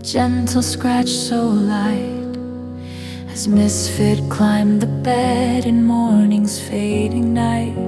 gentle scratch so light, as misfit climbed the bed in morning's fading night.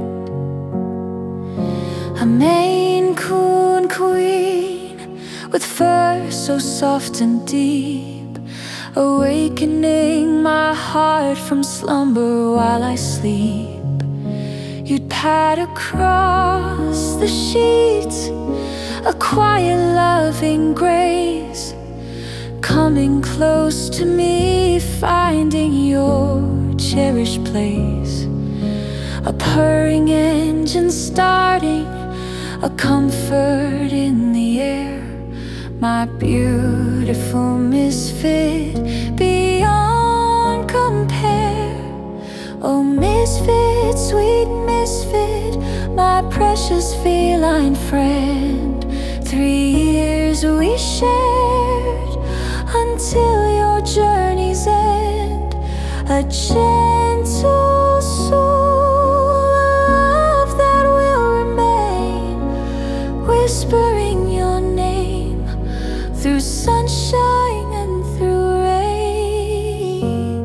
A Maine Coon queen with fur so soft and deep, awakening my heart from slumber while I sleep. You'd pad across the sheets, a quiet loving grace, coming close to me, finding your cherished place. A purring engine starting, a comfort in the air. My beautiful misfit beyond compare. Oh misfit, sweet misfit, my precious feline friend. 3 years we shared until your journey's end. A gentle soul, a love that will remain, whispering your name through sunshine and through rain.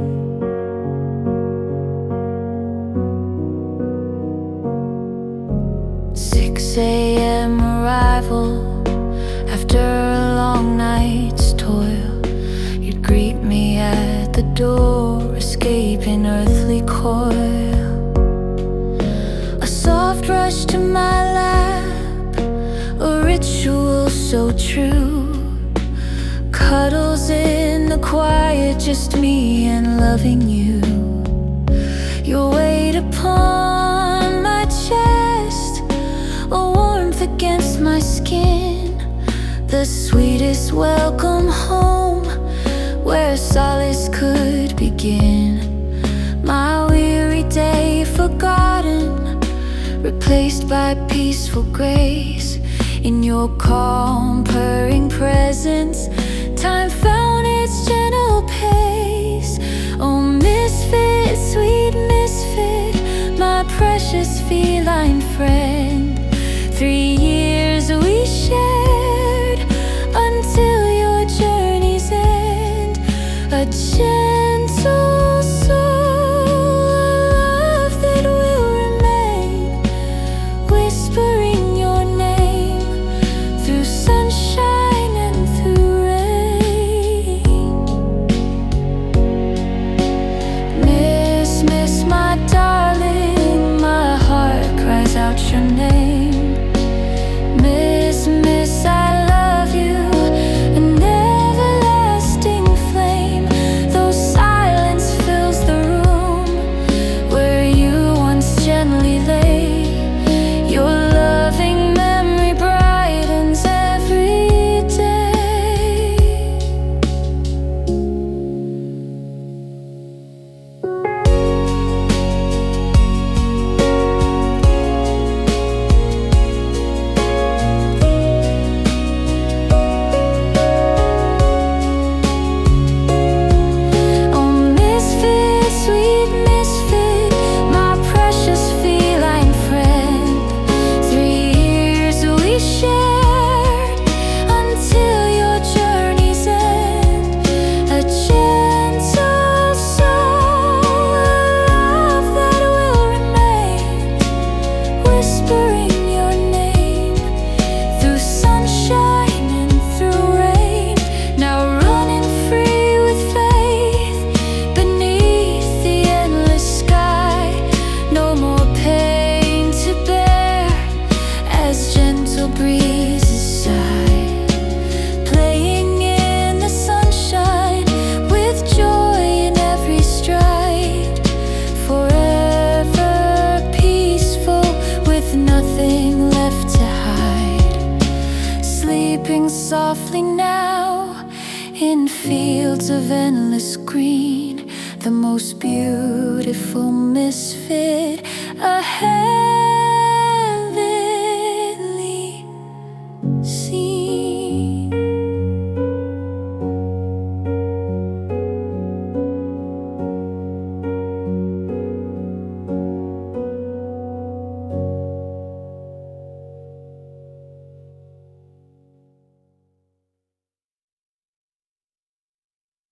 6 a.m. arrival after a long night's toil. You'd greet me at the door, escaping earthly coil. A soft rush to my lap, a ritual so true. Cuddles in the quiet, just me and loving you. Your weight upon my chest, a warmth against my skin. The sweetest welcome home, where solace could begin. My weary day forgotten, replaced by peaceful grace. In your calm, purring presence, time found its gentle pace. Oh misfit, sweet misfit, my precious feline friend. 3 years we shared until your journey's end. A gentle soul, a love that will remain, whispering your name through sunshine and through rain. Miss, my darling, my heart cries out your name. Miss, I love you, an everlasting flame. Though silence fills the room where you once gently lay, your loving memory brightens every day. Oh misfit, sweet misfit, my precious feline friend. 3 years we shared until your journey's end. A gentle soul, a love that will remain, whispering your name through sunshine and through rain. Now running free with faith beneath the endless sky. No more pain to bear as gentle breezes sigh. Playing in the sunshine with joy in every stride. Forever peaceful with nothing left to hide. Sleeping softly now in fields of endless green. The most beautiful misfit ahead.